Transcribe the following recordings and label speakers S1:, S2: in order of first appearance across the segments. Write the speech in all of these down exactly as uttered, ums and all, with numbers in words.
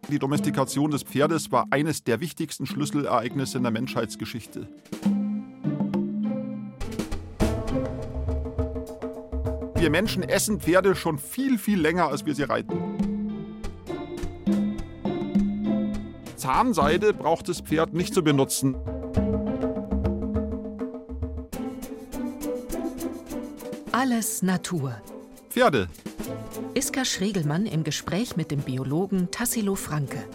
S1: Die Domestikation des Pferdes war eines der wichtigsten Schlüsselereignisse in der Menschheitsgeschichte. Wir Menschen essen Pferde schon viel, viel länger, als wir sie reiten. Zahnseide braucht das Pferd nicht zu benutzen.
S2: Alles Natur.
S1: Pferde.
S2: Iska Schregelmann im Gespräch mit dem Biologen Tassilo Franke.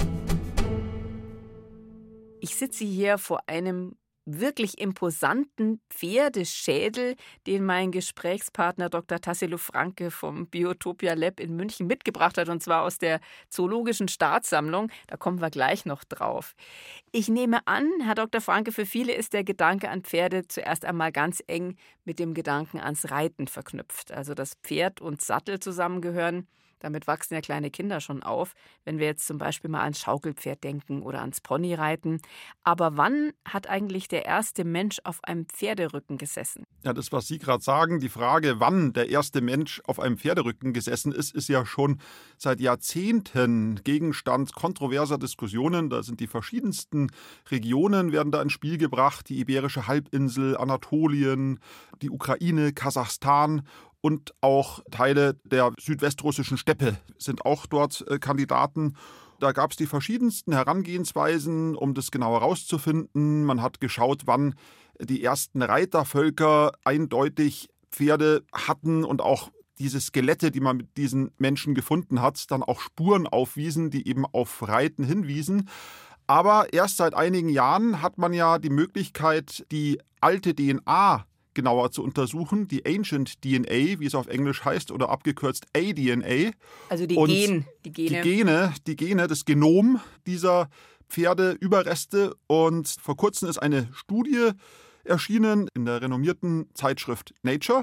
S3: Ich sitze hier vor einem wirklich imposanten Pferdeschädel, den mein Gesprächspartner Doktor Tassilo Franke vom Biotopia Lab in München mitgebracht hat, und zwar aus der Zoologischen Staatssammlung. Da kommen wir gleich noch drauf. Ich nehme an, Herr Doktor Franke, für viele ist der Gedanke an Pferde zuerst einmal ganz eng mit dem Gedanken ans Reiten verknüpft. Also dass Pferd und Sattel zusammengehören. Damit wachsen ja kleine Kinder schon auf, wenn wir jetzt zum Beispiel mal ans Schaukelpferd denken oder ans Ponyreiten. Aber wann hat eigentlich der erste Mensch auf einem Pferderücken gesessen?
S1: Ja, das, was Sie gerade sagen, die Frage, wann der erste Mensch auf einem Pferderücken gesessen ist, ist ja schon seit Jahrzehnten Gegenstand kontroverser Diskussionen. Da sind die verschiedensten Regionen, werden da ins Spiel gebracht. Die Iberische Halbinsel, Anatolien, die Ukraine, Kasachstan. Und auch Teile der südwestrussischen Steppe sind auch dort äh, Kandidaten. Da gab es die verschiedensten Herangehensweisen, um das genau herauszufinden. Man hat geschaut, wann die ersten Reitervölker eindeutig Pferde hatten und auch diese Skelette, die man mit diesen Menschen gefunden hat, dann auch Spuren aufwiesen, die eben auf Reiten hinwiesen. Aber erst seit einigen Jahren hat man ja die Möglichkeit, die alte D N A genauer zu untersuchen, die Ancient D N A, wie es auf Englisch heißt, oder abgekürzt A D N A.
S3: Also die,
S1: Und
S3: Gen, die Gene.
S1: Die Gene, die Gene, das Genom dieser Pferdeüberreste. Und vor kurzem ist eine Studie erschienen in der renommierten Zeitschrift Nature.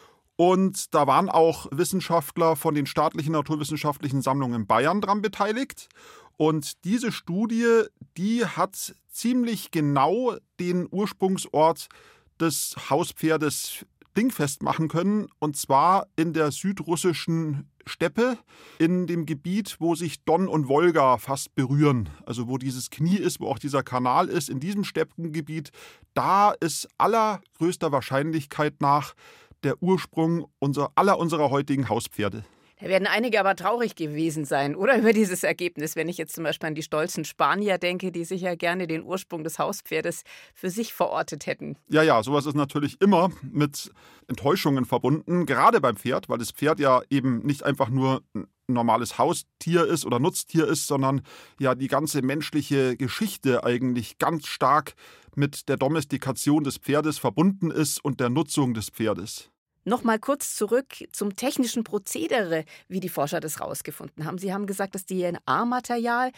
S1: Und da waren auch Wissenschaftler von den staatlichen naturwissenschaftlichen Sammlungen Bayern dran beteiligt. Und diese Studie, die hat ziemlich genau den Ursprungsort des Hauspferdes dingfest machen können, und zwar in der südrussischen Steppe, in dem Gebiet, wo sich Don und Wolga fast berühren, also wo dieses Knie ist, wo auch dieser Kanal ist, in diesem Steppengebiet, da ist allergrößter Wahrscheinlichkeit nach der Ursprung unserer, aller unserer heutigen Hauspferde.
S3: Da werden einige aber traurig gewesen sein, oder, über dieses Ergebnis, wenn ich jetzt zum Beispiel an die stolzen Spanier denke, die sicher gerne den Ursprung des Hauspferdes für sich verortet hätten.
S1: Ja, ja, sowas ist natürlich immer mit Enttäuschungen verbunden, gerade beim Pferd, weil das Pferd ja eben nicht einfach nur ein normales Haustier ist oder Nutztier ist, sondern ja die ganze menschliche Geschichte eigentlich ganz stark mit der Domestikation des Pferdes verbunden ist und der Nutzung des Pferdes.
S3: Noch mal kurz zurück zum technischen Prozedere, wie die Forscher das rausgefunden haben. Sie haben gesagt, das D N A-Material,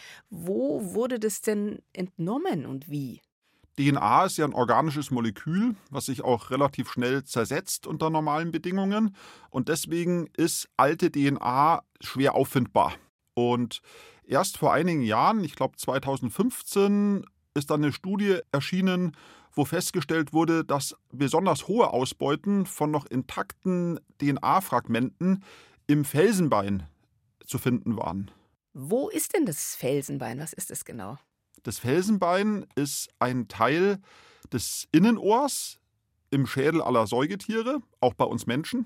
S3: wo wurde das denn entnommen und wie?
S1: D N A ist ja ein organisches Molekül, was sich auch relativ schnell zersetzt unter normalen Bedingungen. Und deswegen ist alte D N A schwer auffindbar. Und erst vor einigen Jahren, ich glaube zweitausendfünfzehn, ist dann eine Studie erschienen, wo festgestellt wurde, dass besonders hohe Ausbeuten von noch intakten D N A-Fragmenten im Felsenbein zu finden waren.
S3: Wo ist denn das Felsenbein? Was ist das genau?
S1: Das Felsenbein ist ein Teil des Innenohrs im Schädel aller Säugetiere, auch bei uns Menschen.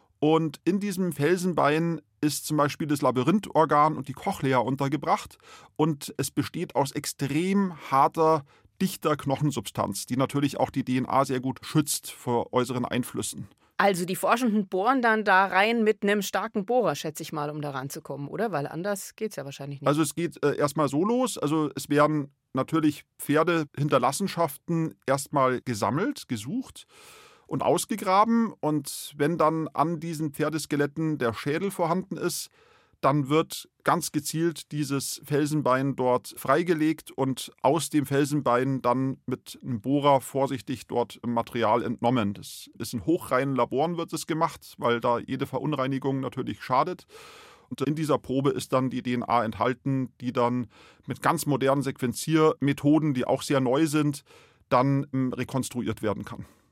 S1: Und in diesem Felsenbein ist zum Beispiel das Labyrinthorgan und die Cochlea untergebracht. Und es besteht aus extrem harter, dichter Knochensubstanz, die natürlich auch die D N A sehr gut schützt vor äußeren Einflüssen.
S3: Also die Forschenden bohren dann da rein mit einem starken Bohrer, schätze ich mal, um da ranzukommen, oder? Weil anders geht es ja wahrscheinlich nicht.
S1: Also es geht äh, erstmal so los. Also es werden natürlich Pferdehinterlassenschaften erstmal gesammelt, gesucht und ausgegraben. Und wenn dann an diesen Pferdeskeletten der Schädel vorhanden ist, dann wird ganz gezielt dieses Felsenbein dort freigelegt und aus dem Felsenbein dann mit einem Bohrer vorsichtig dort Material entnommen. Das ist in hochreinen Laboren wird es gemacht, weil da jede Verunreinigung natürlich schadet. Und in dieser Probe ist dann die D N A enthalten, die dann mit ganz modernen Sequenziermethoden, die auch sehr neu sind, dann rekonstruiert werden kann.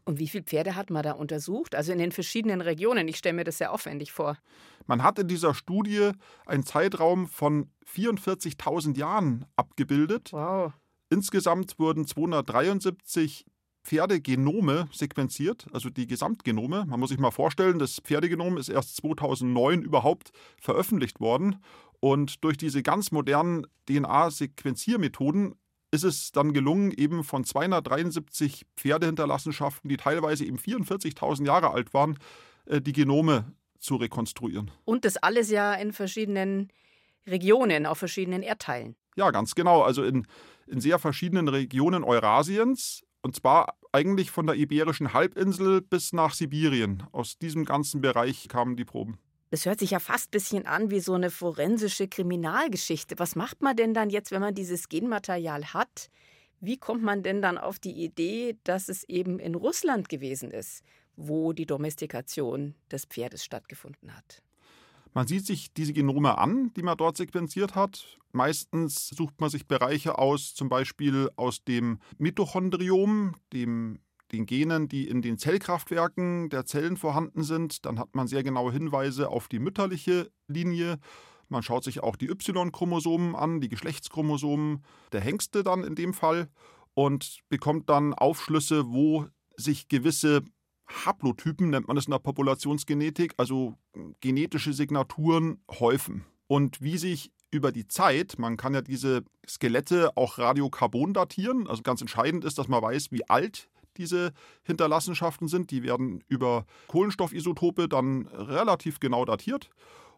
S3: Und wie viele Pferde hat man da untersucht? Also in den verschiedenen Regionen. Ich stelle mir das sehr aufwendig vor.
S1: Man hat in dieser Studie einen Zeitraum von vierundvierzigtausend Jahren abgebildet.
S3: Wow.
S1: Insgesamt wurden zweihundertdreiundsiebzig Pferdegenome sequenziert, also die Gesamtgenome. Man muss sich mal vorstellen, das Pferdegenom ist erst zweitausendneun überhaupt veröffentlicht worden. Und durch diese ganz modernen D N A-Sequenziermethoden ist es dann gelungen, eben von zweihundertdreiundsiebzig Pferdehinterlassenschaften, die teilweise eben vierundvierzigtausend Jahre alt waren, die Genome zu rekonstruieren.
S3: Und das alles ja in verschiedenen Regionen, auf verschiedenen Erdteilen.
S1: Ja, ganz genau. Also in, in sehr verschiedenen Regionen Eurasiens. Und zwar eigentlich von der Iberischen Halbinsel bis nach Sibirien. Aus diesem ganzen Bereich kamen die Proben.
S3: Das hört sich ja fast ein bisschen an wie so eine forensische Kriminalgeschichte. Was macht man denn dann jetzt, wenn man dieses Genmaterial hat? Wie kommt man denn dann auf die Idee, dass es eben in Russland gewesen ist, wo die Domestikation des Pferdes stattgefunden hat?
S1: Man sieht sich diese Genome an, die man dort sequenziert hat. Meistens sucht man sich Bereiche aus, zum Beispiel aus dem Mitochondriom, dem, den Genen, die in den Zellkraftwerken der Zellen vorhanden sind. Dann hat man sehr genaue Hinweise auf die mütterliche Linie. Man schaut sich auch die Y-Chromosomen an, die Geschlechtschromosomen der Hengste dann in dem Fall und bekommt dann Aufschlüsse, wo sich gewisse Haplotypen, nennt man es in der Populationsgenetik, also genetische Signaturen häufen. Und wie sich über die Zeit, man kann ja diese Skelette auch Radiokarbon datieren, also ganz entscheidend ist, dass man weiß, wie alt diese Hinterlassenschaften sind. Die werden über Kohlenstoffisotope dann relativ genau datiert.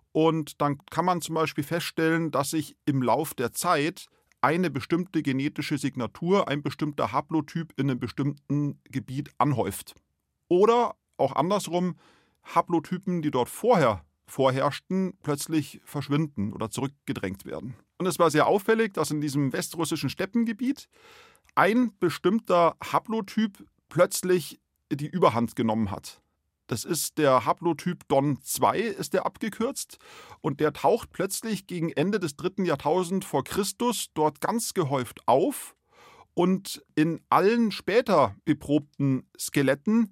S1: Und dann kann man zum Beispiel feststellen, dass sich im Lauf der Zeit eine bestimmte genetische Signatur, ein bestimmter Haplotyp in einem bestimmten Gebiet anhäuft. Oder auch andersrum, Haplotypen, die dort vorher vorherrschten, plötzlich verschwinden oder zurückgedrängt werden. Und es war sehr auffällig, dass in diesem westrussischen Steppengebiet ein bestimmter Haplotyp plötzlich die Überhand genommen hat. Das ist der Haplotyp D O N zwei, ist der abgekürzt. Und der taucht plötzlich gegen Ende des dritten Jahrtausends vor Christus dort ganz gehäuft auf. Und in allen später beprobten Skeletten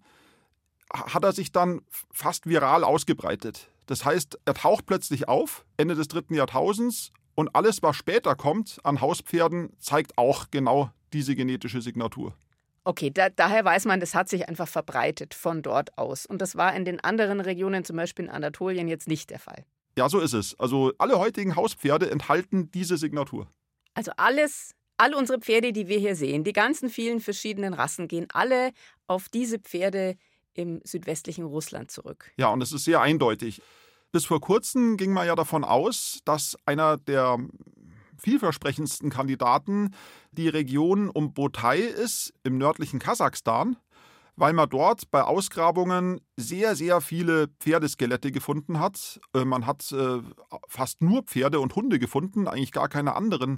S1: hat er sich dann fast viral ausgebreitet. Das heißt, er taucht plötzlich auf, Ende des dritten Jahrtausends, und alles, was später kommt an Hauspferden, zeigt auch genau diese genetische Signatur.
S3: Okay, da, daher weiß man, das hat sich einfach verbreitet von dort aus. Und das war in den anderen Regionen, zum Beispiel in Anatolien, jetzt nicht der Fall.
S1: Ja, so ist es. Also alle heutigen Hauspferde enthalten diese Signatur.
S3: Also alles, all unsere Pferde, die wir hier sehen, die ganzen vielen verschiedenen Rassen, gehen alle auf diese Pferde im südwestlichen Russland zurück.
S1: Ja, und es ist sehr eindeutig. Bis vor kurzem ging man ja davon aus, dass einer der vielversprechendsten Kandidaten die Region um Botai ist, im nördlichen Kasachstan, weil man dort bei Ausgrabungen sehr, sehr viele Pferdeskelette gefunden hat. Man hat äh, fast nur Pferde und Hunde gefunden, eigentlich gar keine anderen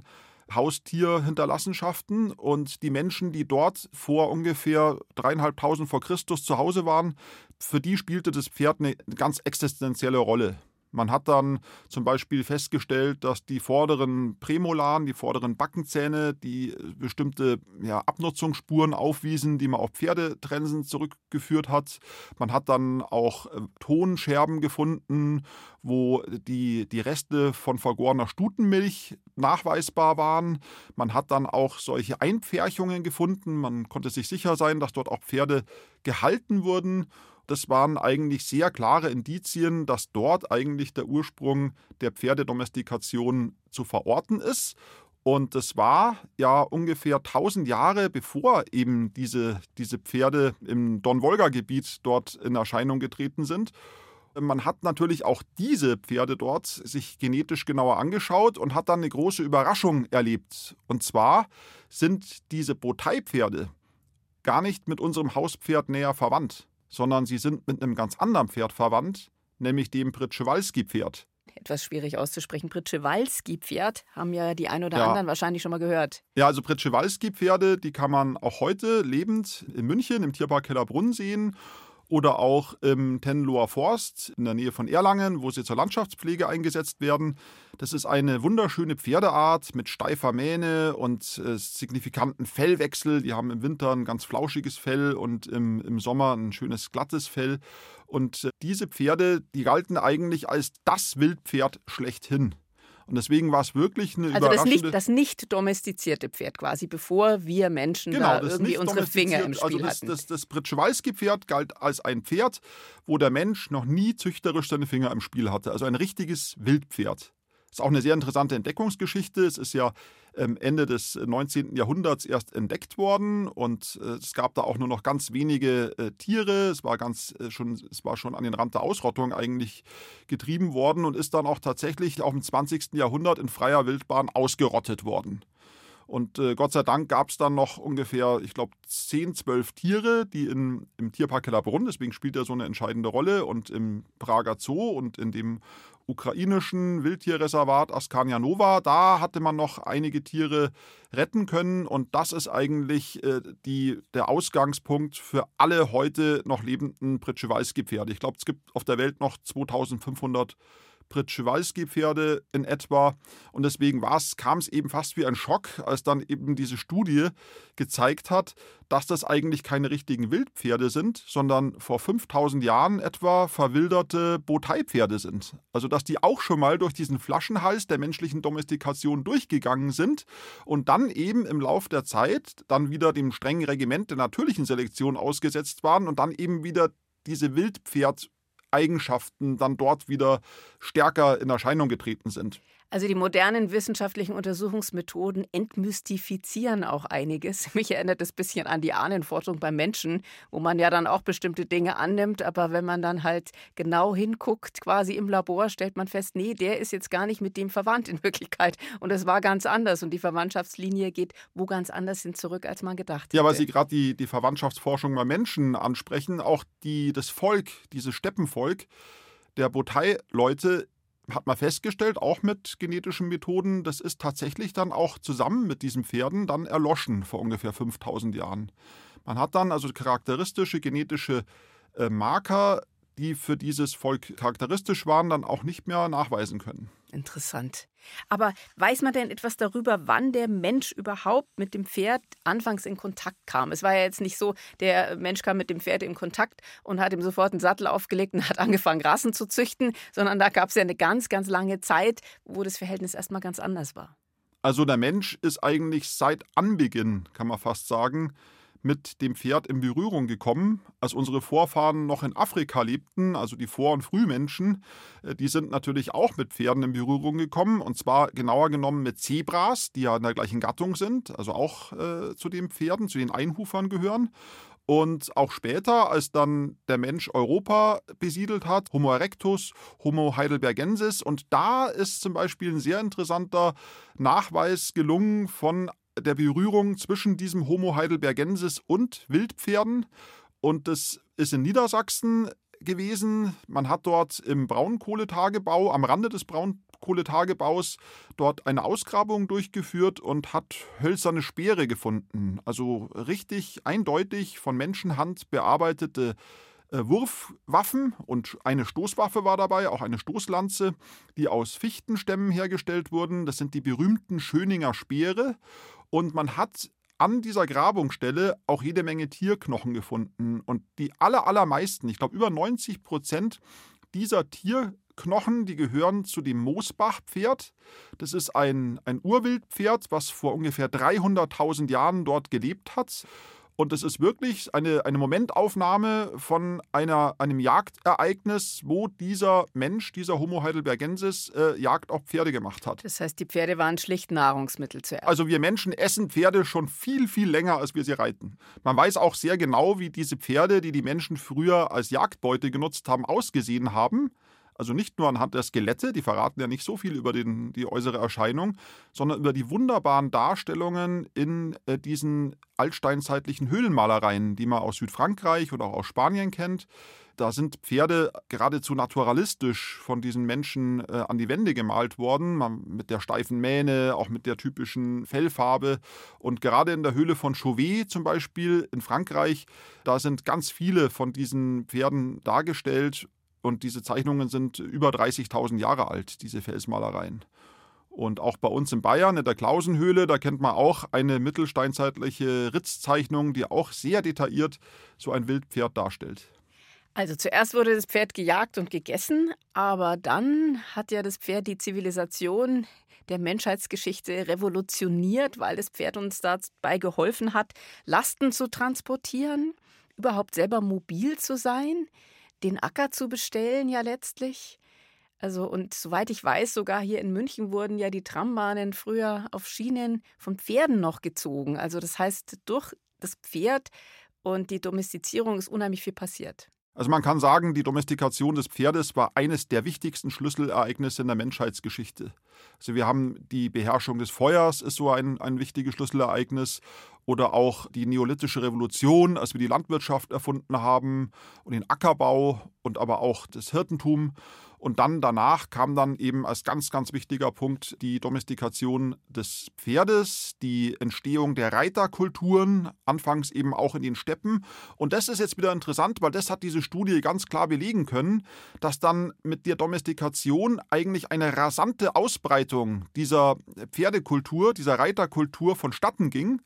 S1: Haustierhinterlassenschaften. Und die Menschen, die dort vor ungefähr dreieinhalbtausend vor Christus zu Hause waren, für die spielte das Pferd eine ganz existenzielle Rolle. Man hat dann zum Beispiel festgestellt, dass die vorderen Prämolaren, die vorderen Backenzähne, die bestimmte ja, Abnutzungsspuren aufwiesen, die man auf Pferdetrensen zurückgeführt hat. Man hat dann auch äh, Tonscherben gefunden, wo die, die Reste von vergorener Stutenmilch nachweisbar waren. Man hat dann auch solche Einpferchungen gefunden. Man konnte sich sicher sein, dass dort auch Pferde gehalten wurden. Das waren eigentlich sehr klare Indizien, dass dort eigentlich der Ursprung der Pferdedomestikation zu verorten ist. Und das war ja ungefähr tausend Jahre bevor eben diese, diese Pferde im Don-Wolga-Gebiet dort in Erscheinung getreten sind. Man hat natürlich auch diese Pferde dort sich genetisch genauer angeschaut und hat dann eine große Überraschung erlebt. Und zwar sind diese Botai-Pferde gar nicht mit unserem Hauspferd näher verwandt, sondern sie sind mit einem ganz anderen Pferd verwandt, nämlich dem Przewalski-Pferd.
S3: Etwas schwierig auszusprechen. Przewalski-Pferd haben ja die ein oder
S1: ja.
S3: anderen wahrscheinlich schon mal gehört.
S1: Ja, also Przewalski-Pferde, die kann man auch heute lebend in München im Tierpark Hellerbrunn sehen. oder auch im Tenloher Forst in der Nähe von Erlangen, wo sie zur Landschaftspflege eingesetzt werden. Das ist eine wunderschöne Pferdeart mit steifer Mähne und äh, signifikanten Fellwechsel. Die haben im Winter ein ganz flauschiges Fell und im, im Sommer ein schönes glattes Fell. Und äh, diese Pferde, die galten eigentlich als das Wildpferd schlechthin. Und deswegen war es wirklich eine
S3: also
S1: überraschende...
S3: Also das, das nicht domestizierte Pferd quasi, bevor wir Menschen
S1: genau,
S3: da irgendwie unsere Finger im Spiel
S1: also das,
S3: hatten.
S1: Das, das, das Przewalski-Pferd galt als ein Pferd, wo der Mensch noch nie züchterisch seine Finger im Spiel hatte. Also ein richtiges Wildpferd. Das ist auch eine sehr interessante Entdeckungsgeschichte. Es ist ja Ende des neunzehnten Jahrhunderts erst entdeckt worden und es gab da auch nur noch ganz wenige Tiere. Es war, ganz, schon, es war schon an den Rand der Ausrottung eigentlich getrieben worden und ist dann auch tatsächlich auch im zwanzigsten Jahrhundert in freier Wildbahn ausgerottet worden. Und äh, Gott sei Dank gab es dann noch ungefähr, ich glaube, zehn, zwölf Tiere, die in, im Tierpark Hellerbrunn, deswegen spielt er so eine entscheidende Rolle, und im Prager Zoo und in dem ukrainischen Wildtierreservat Askania Nova, da hatte man noch einige Tiere retten können. Und das ist eigentlich äh, die, der Ausgangspunkt für alle heute noch lebenden Przewalski-Pferde. Ich glaube, es gibt auf der Welt noch zweitausendfünfhundert Przewalski-Pferde in etwa. Und deswegen kam es eben fast wie ein Schock, als dann eben diese Studie gezeigt hat, dass das eigentlich keine richtigen Wildpferde sind, sondern vor fünftausend Jahren etwa verwilderte Botei-Pferde sind. Also dass die auch schon mal durch diesen Flaschenhals der menschlichen Domestikation durchgegangen sind und dann eben im Lauf der Zeit dann wieder dem strengen Regiment der natürlichen Selektion ausgesetzt waren und dann eben wieder diese Wildpferd Eigenschaften dann dort wieder stärker in Erscheinung getreten sind.
S3: Also die modernen wissenschaftlichen Untersuchungsmethoden entmystifizieren auch einiges. Mich erinnert das ein bisschen an die Ahnenforschung beim Menschen, wo man ja dann auch bestimmte Dinge annimmt, aber wenn man dann halt genau hinguckt, quasi im Labor, stellt man fest, nee, der ist jetzt gar nicht mit dem verwandt in Wirklichkeit. Und es war ganz anders und die Verwandtschaftslinie geht wo ganz anders hin zurück, als man gedacht hätte.
S1: Ja, weil Sie gerade die, die Verwandtschaftsforschung bei Menschen ansprechen, auch die, das Volk, dieses Steppenvolk der Botei-Leute, hat man festgestellt, auch mit genetischen Methoden, das ist tatsächlich dann auch zusammen mit diesen Pferden dann erloschen vor ungefähr fünftausend Jahren. Man hat dann also charakteristische genetische äh, Marker, die für dieses Volk charakteristisch waren, dann auch nicht mehr nachweisen können.
S3: Interessant. Aber weiß man denn etwas darüber, wann der Mensch überhaupt mit dem Pferd anfangs in Kontakt kam? Es war ja jetzt nicht so, der Mensch kam mit dem Pferd in Kontakt und hat ihm sofort einen Sattel aufgelegt und hat angefangen, Rassen zu züchten, sondern da gab es ja eine ganz, ganz lange Zeit, wo das Verhältnis erstmal ganz anders war.
S1: Also der Mensch ist eigentlich seit Anbeginn, kann man fast sagen, mit dem Pferd in Berührung gekommen. Als unsere Vorfahren noch in Afrika lebten, also die Vor- und Frühmenschen, die sind natürlich auch mit Pferden in Berührung gekommen, und zwar genauer genommen mit Zebras, die ja in der gleichen Gattung sind, also auch äh, zu den Pferden, zu den Einhufern gehören. Und auch später, als dann der Mensch Europa besiedelt hat, Homo erectus, Homo heidelbergensis, und da ist zum Beispiel ein sehr interessanter Nachweis gelungen von der Berührung zwischen diesem Homo heidelbergensis und Wildpferden. Und das ist in Niedersachsen gewesen. Man hat dort im Braunkohletagebau, am Rande des Braunkohletagebaus, dort eine Ausgrabung durchgeführt und hat hölzerne Speere gefunden. Also richtig eindeutig von Menschenhand bearbeitete Wurfwaffen, und eine Stoßwaffe war dabei, auch eine Stoßlanze, die aus Fichtenstämmen hergestellt wurden. Das sind die berühmten Schöninger Speere. Und man hat an dieser Grabungsstelle auch jede Menge Tierknochen gefunden. Und die aller, allermeisten, ich glaube über neunzig Prozent dieser Tierknochen, die gehören zu dem Moosbach-Pferd. Das ist ein, ein Urwildpferd, was vor ungefähr dreihunderttausend Jahren dort gelebt hat. Und es ist wirklich eine, eine Momentaufnahme von einer, einem Jagdereignis, wo dieser Mensch, dieser Homo heidelbergensis, äh, Jagd auf Pferde gemacht hat.
S3: Das heißt, die Pferde waren schlicht Nahrungsmittel zuerst.
S1: Also wir Menschen essen Pferde schon viel, viel länger, als wir sie reiten. Man weiß auch sehr genau, wie diese Pferde, die die Menschen früher als Jagdbeute genutzt haben, ausgesehen haben. Also nicht nur anhand der Skelette, die verraten ja nicht so viel über den, die äußere Erscheinung, sondern über die wunderbaren Darstellungen in äh, diesen altsteinzeitlichen Höhlenmalereien, die man aus Südfrankreich oder auch aus Spanien kennt. Da sind Pferde geradezu naturalistisch von diesen Menschen äh, an die Wände gemalt worden, man, mit der steifen Mähne, auch mit der typischen Fellfarbe. Und gerade in der Höhle von Chauvet zum Beispiel in Frankreich, da sind ganz viele von diesen Pferden dargestellt. Und diese Zeichnungen sind über dreißigtausend Jahre alt, diese Felsmalereien. Und auch bei uns in Bayern, in der Klausenhöhle, da kennt man auch eine mittelsteinzeitliche Ritzzeichnung, die auch sehr detailliert so ein Wildpferd darstellt.
S3: Also zuerst wurde das Pferd gejagt und gegessen, aber dann hat ja das Pferd die Zivilisation der Menschheitsgeschichte revolutioniert, weil das Pferd uns dabei geholfen hat, Lasten zu transportieren, überhaupt selber mobil zu sein, den Acker zu bestellen ja letztlich. Also und soweit ich weiß, sogar hier in München wurden ja die Trambahnen früher auf Schienen von Pferden noch gezogen. Also das heißt, durch das Pferd und die Domestizierung ist unheimlich viel passiert.
S1: Also man kann sagen, die Domestikation des Pferdes war eines der wichtigsten Schlüsselereignisse in der Menschheitsgeschichte. Also wir haben die Beherrschung des Feuers, ist so ein, ein wichtiges Schlüsselereignis. Oder auch die neolithische Revolution, als wir die Landwirtschaft erfunden haben und den Ackerbau und aber auch das Hirtentum. Und dann danach kam dann eben als ganz, ganz wichtiger Punkt die Domestikation des Pferdes, die Entstehung der Reiterkulturen, anfangs eben auch in den Steppen. Und das ist jetzt wieder interessant, weil das hat diese Studie ganz klar belegen können, dass dann mit der Domestikation eigentlich eine rasante Ausbreitung dieser Pferdekultur, dieser Reiterkultur vonstatten ging.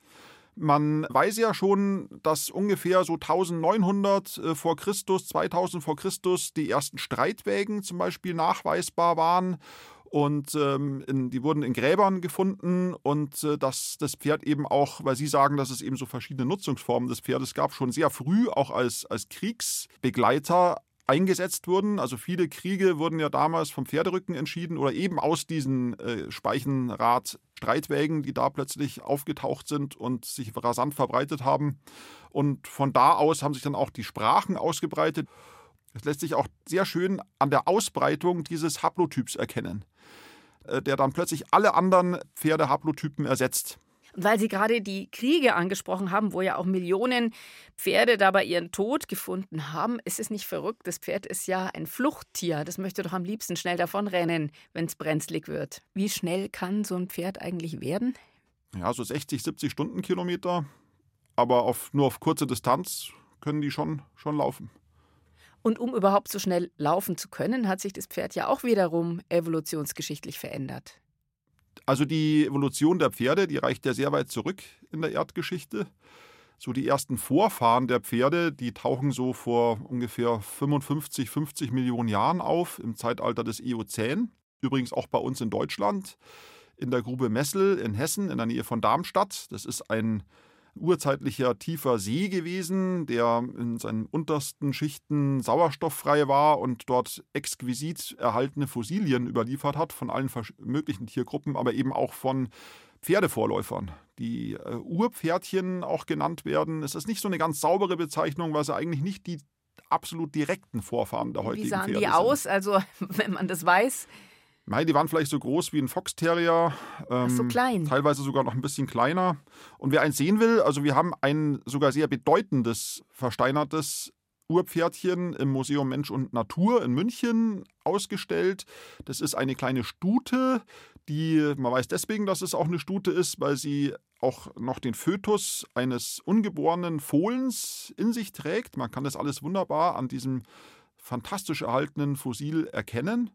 S1: Man weiß ja schon, dass ungefähr so neunzehnhundert vor Christus, zweitausend vor Christus die ersten Streitwägen zum Beispiel nachweisbar waren. Und ähm, in, die wurden in Gräbern gefunden und äh, dass das Pferd eben auch, weil Sie sagen, dass es eben so verschiedene Nutzungsformen des Pferdes gab, schon sehr früh auch als, als Kriegsbegleiter eingesetzt wurden. Also viele Kriege wurden ja damals vom Pferderücken entschieden oder eben aus diesen äh, Speichenrad-Streitwägen, die da plötzlich aufgetaucht sind und sich rasant verbreitet haben. Und von da aus haben sich dann auch die Sprachen ausgebreitet. Das lässt sich auch sehr schön an der Ausbreitung dieses Haplotyps erkennen, äh, der dann plötzlich alle anderen Pferdehaplotypen ersetzt.
S3: Und weil Sie gerade die Kriege angesprochen haben, wo ja auch Millionen Pferde dabei ihren Tod gefunden haben, ist es nicht verrückt? Das Pferd ist ja ein Fluchttier. Das möchte doch am liebsten schnell davonrennen, wenn es brenzlig wird. Wie schnell kann so ein Pferd eigentlich werden?
S1: Ja, so sechzig, siebzig Stundenkilometer. Aber auf, nur auf kurze Distanz können die schon, schon laufen.
S3: Und um überhaupt so schnell laufen zu können, hat sich das Pferd ja auch wiederum evolutionsgeschichtlich verändert.
S1: Also die Evolution der Pferde, die reicht ja sehr weit zurück in der Erdgeschichte. So die ersten Vorfahren der Pferde, die tauchen so vor ungefähr fünfundfünfzig, fünfzig Millionen Jahren auf, im Zeitalter des Eozän. Übrigens auch bei uns in Deutschland, in der Grube Messel in Hessen, in der Nähe von Darmstadt. Das ist ein urzeitlicher tiefer See gewesen, der in seinen untersten Schichten sauerstofffrei war und dort exquisit erhaltene Fossilien überliefert hat von allen möglichen Tiergruppen, aber eben auch von Pferdevorläufern, die äh, Urpferdchen auch genannt werden. Es ist nicht so eine ganz saubere Bezeichnung, weil sie eigentlich nicht die absolut direkten Vorfahren der heutigen Pferde sind.
S3: Wie sahen die aus, also wenn man das weiß?
S1: Nein, die waren vielleicht so groß wie ein Foxterrier, ähm,
S3: Ach, so klein.
S1: Teilweise sogar noch ein bisschen kleiner. Und wer eins sehen will, also wir haben ein sogar sehr bedeutendes, versteinertes Urpferdchen im Museum Mensch und Natur in München ausgestellt. Das ist eine kleine Stute, die, man weiß deswegen, dass es auch eine Stute ist, weil sie auch noch den Fötus eines ungeborenen Fohlens in sich trägt. Man kann das alles wunderbar an diesem fantastisch erhaltenen Fossil erkennen.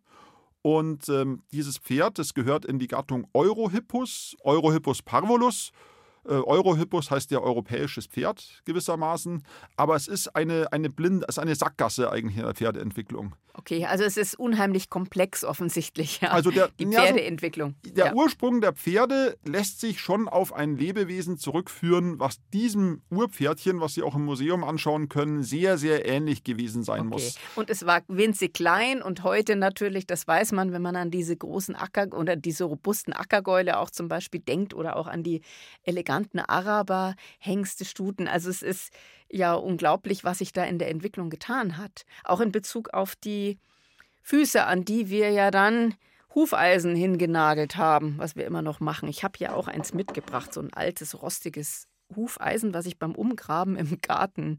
S1: Und ähm, dieses Pferd, das gehört in die Gattung Eurohippus, Eurohippus parvulus. Äh, Eurohippus heißt ja europäisches Pferd gewissermaßen. Aber es ist eine, eine, Blind, es ist eine Sackgasse eigentlich in der Pferdeentwicklung.
S3: Okay, also es ist unheimlich komplex offensichtlich, ja,
S1: also der,
S3: die Pferdeentwicklung.
S1: Also der
S3: ja.
S1: Ursprung der Pferde lässt sich schon auf ein Lebewesen zurückführen, was diesem Urpferdchen, was Sie auch im Museum anschauen können, sehr, sehr ähnlich gewesen sein
S3: okay.
S1: muss.
S3: Und es war winzig klein und heute natürlich, das weiß man, wenn man an diese großen Acker- oder diese robusten Ackergäule auch zum Beispiel denkt oder auch an die eleganten Araber, Hengste, Stuten. Also es ist ja unglaublich, was sich da in der Entwicklung getan hat. Auch in Bezug auf die Füße, an die wir ja dann Hufeisen hingenagelt haben, was wir immer noch machen. Ich habe ja auch eins mitgebracht, so ein altes, rostiges Hufeisen, was ich beim Umgraben im Garten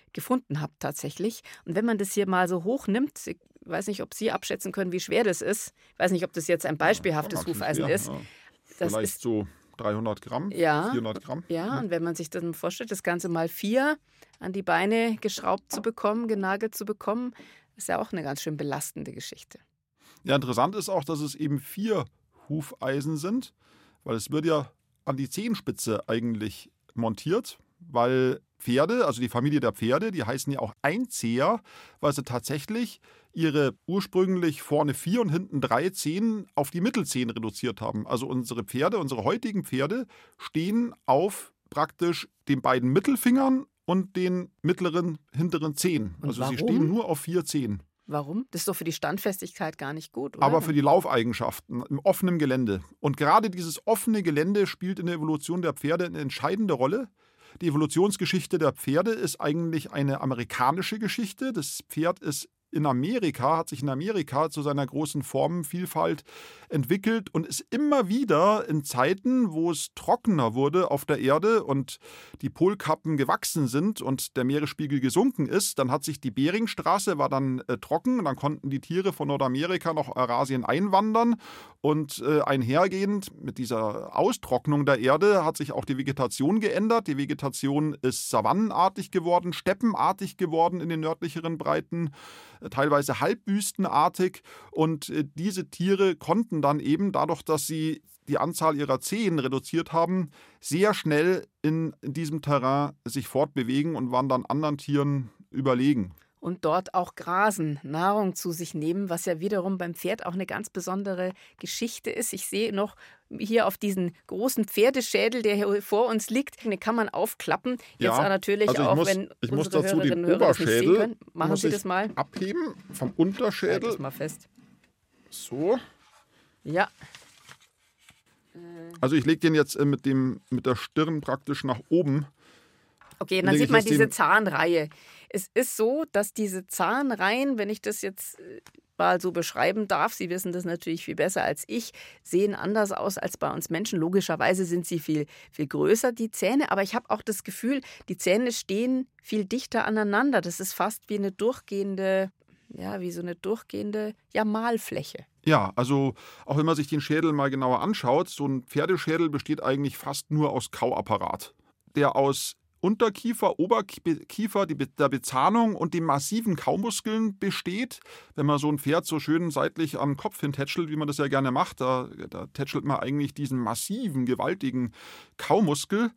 S3: gefunden habe tatsächlich. Und wenn man das hier mal so hochnimmt, ich weiß nicht, ob Sie abschätzen können, wie schwer das ist. Ich weiß nicht, ob das jetzt ein beispielhaftes
S1: ja,
S3: Hufeisen
S1: schwer,
S3: ist.
S1: Ja.
S3: Das
S1: Vielleicht
S3: ist
S1: so dreihundert Gramm,
S3: ja,
S1: vierhundert Gramm.
S3: Ja, und wenn man sich dann vorstellt, das Ganze mal vier an die Beine geschraubt zu bekommen, genagelt zu bekommen, ist ja auch eine ganz schön belastende Geschichte.
S1: Ja, interessant ist auch, dass es eben vier Hufeisen sind, weil es wird ja an die Zehenspitze eigentlich montiert, weil Pferde, also die Familie der Pferde, die heißen ja auch Einzeher, weil sie tatsächlich ihre ursprünglich vorne vier und hinten drei Zehen auf die Mittelzehen reduziert haben. Also unsere Pferde, unsere heutigen Pferde stehen auf praktisch den beiden Mittelfingern und den mittleren hinteren Zehen.
S3: Und
S1: also
S3: warum?
S1: sie stehen nur auf vier Zehen.
S3: Warum? Das ist doch für die Standfestigkeit gar nicht gut, oder?
S1: Aber für die Laufeigenschaften im offenen Gelände. Und gerade dieses offene Gelände spielt in der Evolution der Pferde eine entscheidende Rolle. Die Evolutionsgeschichte der Pferde ist eigentlich eine amerikanische Geschichte. Das Pferd ist in Amerika, hat sich in Amerika zu seiner großen Formenvielfalt entwickelt und ist immer wieder in Zeiten, wo es trockener wurde auf der Erde und die Polkappen gewachsen sind und der Meeresspiegel gesunken ist, dann hat sich die Beringstraße, war dann äh, trocken und dann konnten die Tiere von Nordamerika nach Eurasien einwandern und äh, einhergehend mit dieser Austrocknung der Erde hat sich auch die Vegetation geändert. Die Vegetation ist savannenartig geworden, steppenartig geworden in den nördlicheren Breiten, teilweise halbwüstenartig und äh, diese Tiere konnten dann eben dadurch, dass sie die Anzahl ihrer Zehen reduziert haben, sehr schnell in, in diesem Terrain sich fortbewegen und waren dann anderen Tieren überlegen.
S3: Und dort auch grasen, Nahrung zu sich nehmen, was ja wiederum beim Pferd auch eine ganz besondere Geschichte ist. Ich sehe noch hier auf diesen großen Pferdeschädel, der hier vor uns liegt, den kann man aufklappen. Jetzt
S1: Ja,
S3: natürlich
S1: also ich
S3: auch,
S1: muss,
S3: wenn
S1: ich muss
S3: unsere
S1: dazu
S3: Hörerinnen
S1: den
S3: und Hörer das nicht sehen
S1: Oberschädel
S3: können. Machen
S1: muss
S3: Sie
S1: ich
S3: das mal.
S1: abheben vom
S3: Halt
S1: Unterschädel.
S3: das mal fest.
S1: So.
S3: Ja.
S1: Also ich lege den jetzt äh, mit, dem, mit der Stirn praktisch nach oben.
S3: Okay, dann
S1: Lege
S3: sieht
S1: ich
S3: man
S1: jetzt
S3: diese
S1: den-
S3: Zahnreihe. Es ist so, dass diese Zahnreihen, wenn ich das jetzt äh, mal so beschreiben darf, Sie wissen das natürlich viel besser als ich, sehen anders aus als bei uns Menschen. Logischerweise sind sie viel, viel größer, die Zähne. Aber ich habe auch das Gefühl, die Zähne stehen viel dichter aneinander. Das ist fast wie eine durchgehende, ja, wie so eine durchgehende ja, Malfläche.
S1: Ja, also auch wenn man sich den Schädel mal genauer anschaut, so ein Pferdeschädel besteht eigentlich fast nur aus Kauapparat, der aus Unterkiefer, Oberkiefer, die, der Bezahnung und den massiven Kaumuskeln besteht. Wenn man so ein Pferd so schön seitlich am Kopf hin tätschelt, wie man das ja gerne macht, da, da tätschelt man eigentlich diesen massiven, gewaltigen Kaumuskel.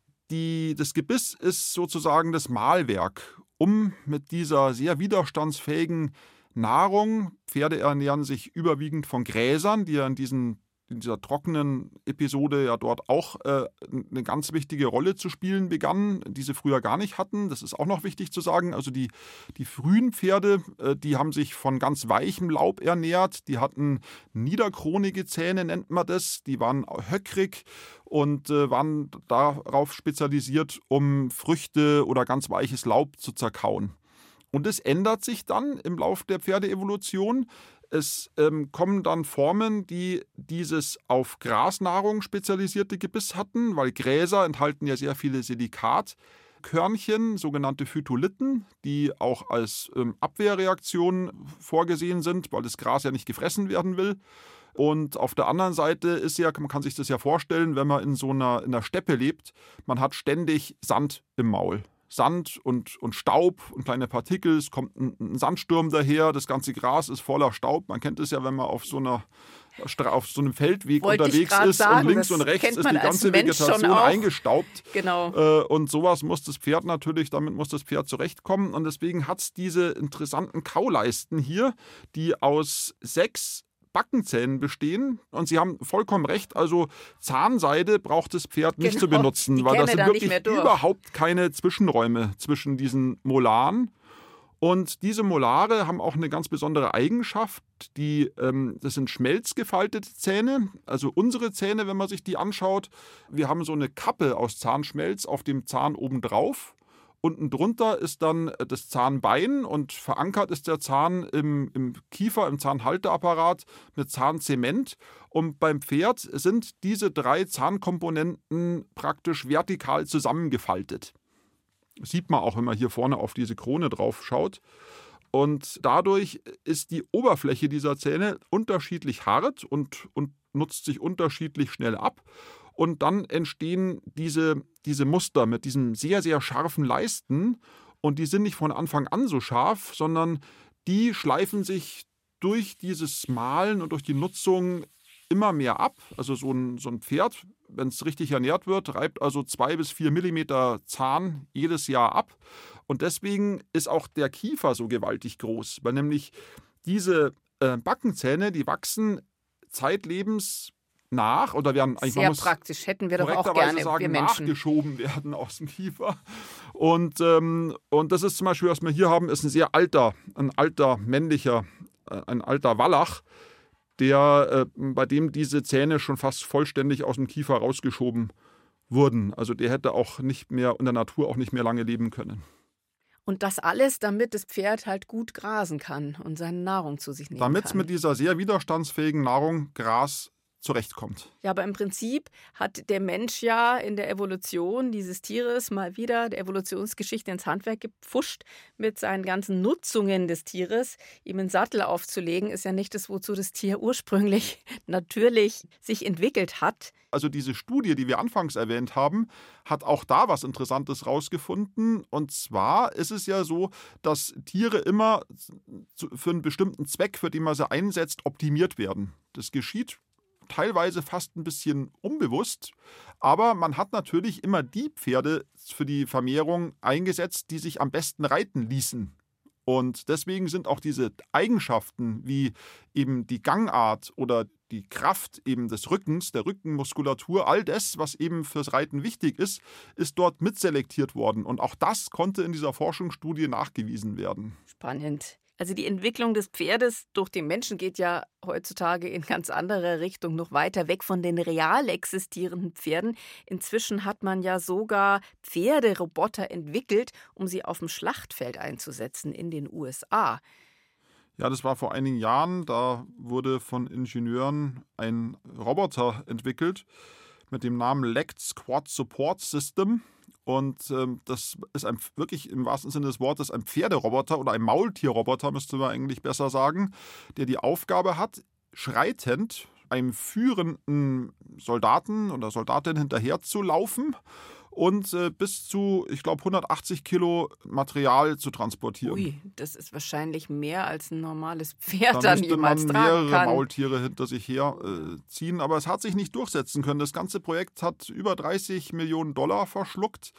S1: Die, das Gebiss ist sozusagen das Mahlwerk, um mit dieser sehr widerstandsfähigen Nahrung, Pferde ernähren sich überwiegend von Gräsern, die ja in, diesen, in dieser trockenen Episode ja dort auch äh, eine ganz wichtige Rolle zu spielen begannen, die sie früher gar nicht hatten. Das ist auch noch wichtig zu sagen. Also die, die frühen Pferde, äh, die haben sich von ganz weichem Laub ernährt. Die hatten niederkronige Zähne, nennt man das. Die waren höckrig und äh, waren darauf spezialisiert, um Früchte oder ganz weiches Laub zu zerkauen. Und es ändert sich dann im Lauf der Pferdeevolution. Es ähm, kommen dann Formen, die dieses auf Grasnahrung spezialisierte Gebiss hatten, weil Gräser enthalten ja sehr viele Silikatkörnchen, sogenannte Phytolithen, die auch als ähm, Abwehrreaktion vorgesehen sind, weil das Gras ja nicht gefressen werden will. Und auf der anderen Seite ist ja, man kann sich das ja vorstellen, wenn man in so einer, in einer Steppe lebt, man hat ständig Sand im Maul. Sand und, und Staub und kleine Partikel, es kommt ein, ein Sandsturm daher, das ganze Gras ist voller Staub. Man kennt es ja, wenn man auf so, einer, auf so einem Feldweg
S3: Wollte ich
S1: unterwegs
S3: grad
S1: ist
S3: sagen,
S1: und links
S3: das
S1: und rechts
S3: kennt
S1: ist
S3: man
S1: die
S3: als
S1: ganze
S3: Mensch schon
S1: Vegetation
S3: auch.
S1: eingestaubt.
S3: Genau.
S1: Äh, und sowas muss das Pferd natürlich, damit muss das Pferd zurechtkommen. Und deswegen hat es diese interessanten Kauleisten hier, die aus sechs Backenzähnen bestehen. Und Sie haben vollkommen recht, also Zahnseide braucht das Pferd nicht
S3: Genau,
S1: zu benutzen,
S3: die
S1: weil
S3: käme
S1: das sind
S3: da nicht
S1: wirklich
S3: mehr durch.
S1: überhaupt keine Zwischenräume zwischen diesen Molaren. Und diese Molare haben auch eine ganz besondere Eigenschaft. Die, ähm, das sind schmelzgefaltete Zähne. Also unsere Zähne, wenn man sich die anschaut, wir haben so eine Kappe aus Zahnschmelz auf dem Zahn obendrauf. Unten drunter ist dann das Zahnbein und verankert ist der Zahn im, im Kiefer, im Zahnhalteapparat mit Zahnzement. Und beim Pferd sind diese drei Zahnkomponenten praktisch vertikal zusammengefaltet. Das sieht man auch, wenn man hier vorne auf diese Krone drauf schaut. Und dadurch ist die Oberfläche dieser Zähne unterschiedlich hart und, und nutzt sich unterschiedlich schnell ab. Und dann entstehen diese, diese Muster mit diesen sehr, sehr scharfen Leisten. Und die sind nicht von Anfang an so scharf, sondern die schleifen sich durch dieses Malen und durch die Nutzung immer mehr ab. Also so ein, so ein Pferd, wenn es richtig ernährt wird, reibt also zwei bis vier Millimeter Zahn jedes Jahr ab. Und deswegen ist auch der Kiefer so gewaltig groß, weil nämlich diese äh, Backenzähne, die wachsen zeitlebens nach oder werden eigentlich
S3: sehr praktisch, hätten wir doch auch gerne,
S1: sagen,
S3: wir Menschen.
S1: nachgeschoben werden aus dem Kiefer. Und, ähm, und das ist zum Beispiel, was wir hier haben, ist ein sehr alter, ein alter männlicher, äh, ein alter Wallach, der, äh, bei dem diese Zähne schon fast vollständig aus dem Kiefer rausgeschoben wurden. Also der hätte auch nicht mehr in der Natur auch nicht mehr lange leben können.
S3: Und das alles, damit das Pferd halt gut grasen kann und seine Nahrung zu sich nehmen
S1: Damit
S3: kann.
S1: es mit dieser sehr widerstandsfähigen Nahrung Gras zurechtkommt.
S3: Ja, aber im Prinzip hat der Mensch ja in der Evolution dieses Tieres mal wieder der Evolutionsgeschichte ins Handwerk gepfuscht mit seinen ganzen Nutzungen des Tieres. Ihm einen Sattel aufzulegen, ist ja nicht das, wozu das Tier ursprünglich natürlich sich entwickelt hat.
S1: Also diese Studie, die wir anfangs erwähnt haben, hat auch da was Interessantes rausgefunden. Und zwar ist es ja so, dass Tiere immer für einen bestimmten Zweck, für den man sie einsetzt, optimiert werden. Das geschieht teilweise fast ein bisschen unbewusst, aber man hat natürlich immer die Pferde für die Vermehrung eingesetzt, die sich am besten reiten ließen. Und deswegen sind auch diese Eigenschaften wie eben die Gangart oder die Kraft eben des Rückens, der Rückenmuskulatur, all das, was eben fürs Reiten wichtig ist, ist dort mitselektiert worden. Und auch das konnte in dieser Forschungsstudie nachgewiesen werden.
S3: Spannend. Also die Entwicklung des Pferdes durch den Menschen geht ja heutzutage in ganz andere Richtung, noch weiter weg von den real existierenden Pferden. Inzwischen hat man ja sogar Pferderoboter entwickelt, um sie auf dem Schlachtfeld einzusetzen in den U S A.
S1: Ja, das war vor einigen Jahren. Da wurde von Ingenieuren ein Roboter entwickelt mit dem Namen Lect Squad Support System. Und ähm, das ist ein, wirklich im wahrsten Sinne des Wortes ein Pferderoboter oder ein Maultierroboter, müsste man eigentlich besser sagen, der die Aufgabe hat, schreitend einem führenden Soldaten oder Soldatin hinterher zu laufen und äh, bis zu, ich glaube, hundertachtzig Kilo Material zu transportieren.
S3: Ui, das ist wahrscheinlich mehr als ein normales Pferd
S1: da
S3: dann jemals
S1: man
S3: tragen
S1: mehrere
S3: kann.
S1: Maultiere hinter sich her äh, ziehen, aber es hat sich nicht durchsetzen können. Das ganze Projekt hat über dreißig Millionen Dollar verschluckt.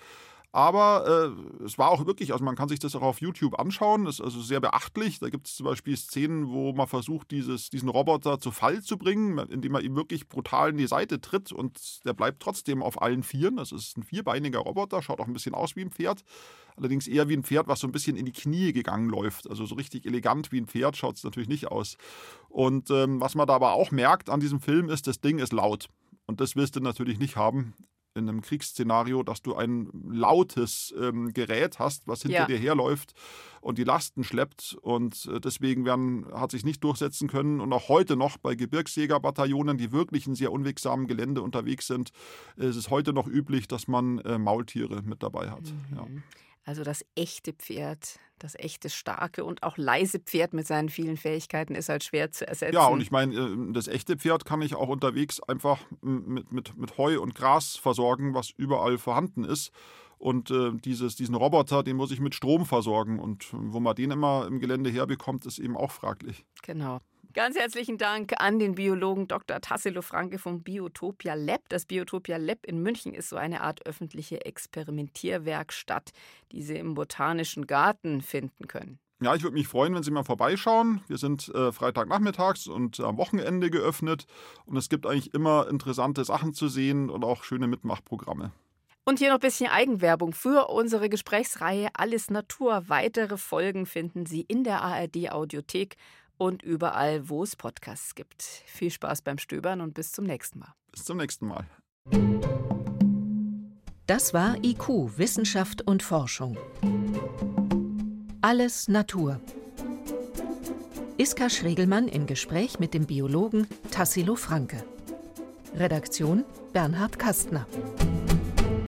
S1: Aber äh, es war auch wirklich, also man kann sich das auch auf YouTube anschauen, das ist also sehr beachtlich. Da gibt es zum Beispiel Szenen, wo man versucht, dieses, diesen Roboter zu Fall zu bringen, indem man ihm wirklich brutal in die Seite tritt und der bleibt trotzdem auf allen Vieren. Das ist ein vierbeiniger Roboter, schaut auch ein bisschen aus wie ein Pferd, allerdings eher wie ein Pferd, was so ein bisschen in die Knie gegangen läuft. Also so richtig elegant wie ein Pferd schaut es natürlich nicht aus. Und ähm, was man da aber auch merkt an diesem Film ist, das Ding ist laut. Und das willst du natürlich nicht haben in einem Kriegsszenario, dass du ein lautes ähm, Gerät hast, was hinter
S3: ja.
S1: dir herläuft und die Lasten schleppt. Und äh, deswegen werden, hat sich nicht durchsetzen können. Und auch heute noch bei Gebirgsjägerbataillonen, die wirklich in sehr unwegsamen Gelände unterwegs sind, ist es heute noch üblich, dass man äh, Maultiere mit dabei hat.
S3: Mhm.
S1: Ja.
S3: Also das echte Pferd, das echte, starke und auch leise Pferd mit seinen vielen Fähigkeiten ist halt schwer zu ersetzen.
S1: Ja, und ich meine, das echte Pferd kann ich auch unterwegs einfach mit, mit, mit Heu und Gras versorgen, was überall vorhanden ist. Und äh, dieses, diesen Roboter, den muss ich mit Strom versorgen. Und wo man den immer im Gelände herbekommt, ist eben auch fraglich.
S3: Genau. Ganz herzlichen Dank an den Biologen Doktor Tassilo Franke vom Biotopia Lab. Das Biotopia Lab in München ist so eine Art öffentliche Experimentierwerkstatt, die Sie im Botanischen Garten finden können.
S1: Ja, ich würde mich freuen, wenn Sie mal vorbeischauen. Wir sind äh, Freitagnachmittags und am Wochenende geöffnet. Und es gibt eigentlich immer interessante Sachen zu sehen und auch schöne Mitmachprogramme.
S3: Und hier noch ein bisschen Eigenwerbung für unsere Gesprächsreihe Alles Natur. Weitere Folgen finden Sie in der A R D-Audiothek und überall, wo es Podcasts gibt. Viel Spaß beim Stöbern und bis zum nächsten Mal.
S1: Bis zum nächsten Mal.
S2: Das war I Q, Wissenschaft und Forschung. Alles Natur. Iska Schregelmann im Gespräch mit dem Biologen Tassilo Franke. Redaktion Bernhard Kastner.